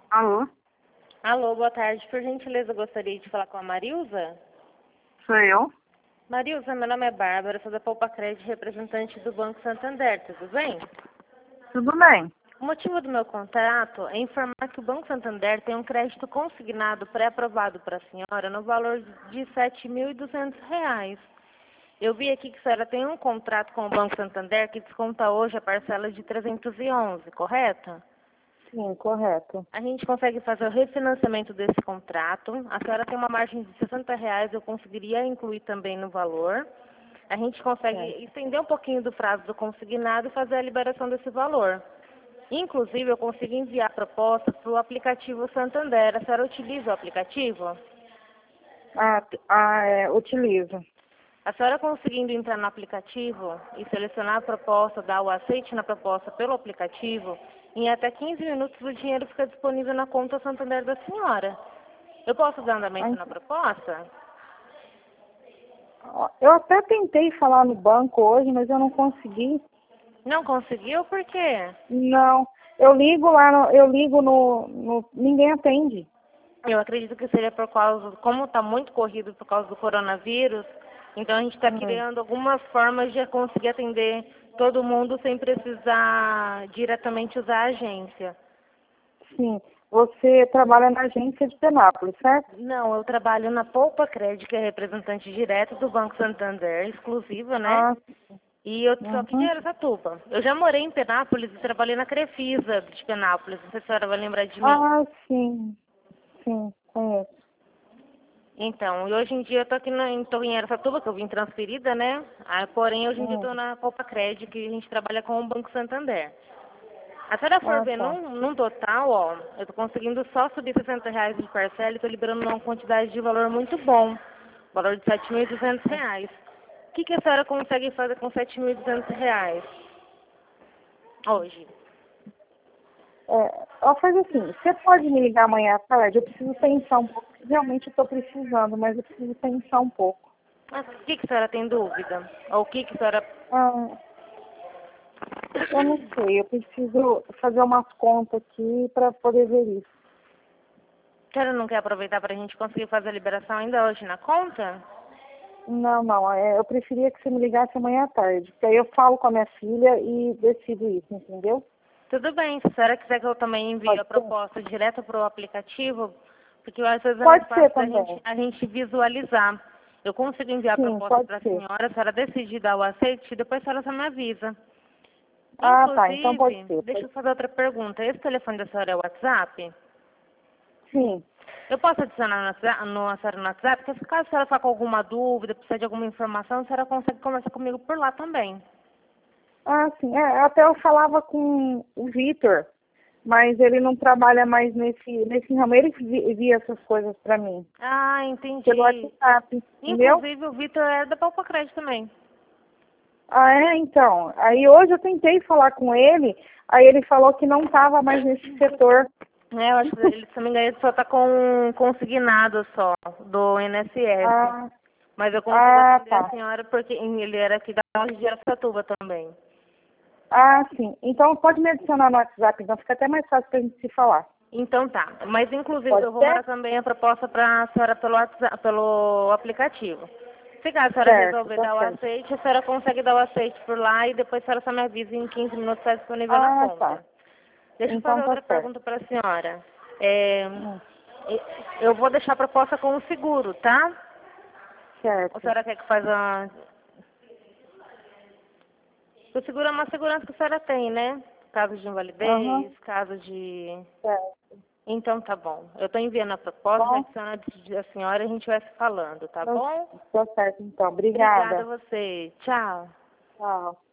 Alô? Alô, boa tarde. Por gentileza, eu gostaria de falar com a Marilza. Sou eu? Marilza, meu nome é Bárbara, sou da Poupa Crédito, representante do Banco Santander, tudo bem? Tudo bem. O motivo do meu contato é informar que o Banco Santander tem um crédito consignado pré-aprovado para a senhora no valor de R$ 7.200. Eu vi aqui que a senhora tem um contrato com o Banco Santander que desconta hoje a parcela de 311, correto? Sim, correto. A gente consegue fazer o refinanciamento desse contrato. A senhora tem uma margem de R$ 60, eu conseguiria incluir também no valor. A gente consegue estender um pouquinho do prazo do consignado e fazer a liberação desse valor. Inclusive, eu consigo enviar a proposta para o aplicativo Santander. A senhora utiliza o aplicativo? Utilizo. A senhora conseguindo entrar no aplicativo e selecionar a proposta, dar o aceite na proposta pelo aplicativo, em até 15 minutos o dinheiro fica disponível na conta Santander da senhora. Eu posso dar andamento na proposta? Eu até tentei falar no banco hoje, mas eu não consegui. Não conseguiu? Por quê? Não. Eu ligo lá, eu ligo ninguém atende. Eu acredito que seria por causa, como está muito corrido por causa do coronavírus, então a gente está criando algumas formas de conseguir atender todo mundo sem precisar diretamente usar a agência. Sim. Você trabalha na agência de Penápolis, certo? Não, eu trabalho na Poupa Crédito, que é representante direto do Banco Santander, exclusiva, né? Ah, E eu sou aqui de Araçatuba. Eu já morei em Penápolis e trabalhei na Crefisa de Penápolis. Não sei se a senhora vai lembrar de mim. Sim. Sim, conheço. Então, e hoje em dia eu tô em Araçatuba, que eu vim transferida, né? Porém, hoje em dia eu tô na Poupa Crédito, que a gente trabalha com o Banco Santander. A senhora for ver num total, ó, eu tô conseguindo só subir R$ 60 de parcela e tô liberando uma quantidade de valor muito bom. Valor de R$ 7.200. O que a senhora consegue fazer com R$ 7.200 hoje? Faz assim, você pode me ligar amanhã à tarde? Eu preciso pensar um pouco. Realmente eu estou precisando, mas eu preciso pensar um pouco. Mas o que a senhora tem dúvida? Ou o que a senhora... Eu não sei, eu preciso fazer umas contas aqui para poder ver isso. A senhora não quer aproveitar para a gente conseguir fazer a liberação ainda hoje na conta? Não, eu preferia que você me ligasse amanhã à tarde, porque aí eu falo com a minha filha e decido isso, entendeu? Tudo bem, se a senhora quiser que eu também envie a proposta direto para o aplicativo, porque às vezes é mais fácil a gente visualizar. Eu consigo enviar a proposta para a senhora decidir dar o aceite e depois a senhora só me avisa. Inclusive, então pode ser. Deixa eu fazer outra pergunta. Esse telefone da senhora é o WhatsApp? Sim. Eu posso adicionar a senhora no WhatsApp? Porque caso a senhora ficar com alguma dúvida, precisar de alguma informação, a senhora consegue conversar comigo por lá também. Sim. Até eu falava com o Vitor, mas ele não trabalha mais nesse ramo. Ele via essas coisas para mim. Ah, entendi. Pelo WhatsApp, entendeu? Inclusive, o Vitor é da Poupa Crédito também. Então. Aí hoje eu tentei falar com ele, aí ele falou que não estava mais nesse setor. Eu acho que ele, se não me engano, ele só está com consignado só, do INSS. Mas eu consigo atender a senhora porque ele era aqui da onde de Araçatuba também. Sim. Então pode me adicionar no WhatsApp, então fica até mais fácil para a gente se falar. Então tá. Mas inclusive eu vou mandar também a proposta para a senhora pelo WhatsApp, pelo aplicativo. Se caso a senhora resolver dar o aceite, a senhora consegue dar o aceite por lá e depois a senhora só me avisa em 15 minutos está disponível na conta. Deixa eu fazer outra pergunta para a senhora. Eu vou deixar a proposta com o seguro, tá? Certo. A senhora quer que faça a... O seguro é uma segurança que a senhora tem, né? Caso de invalidez, caso de... Certo. Então tá bom. Eu estou enviando a proposta, adiciona a senhora e a gente vai se falando, tá bom? Tá certo, então. Obrigada. Obrigada a você. Tchau. Tchau.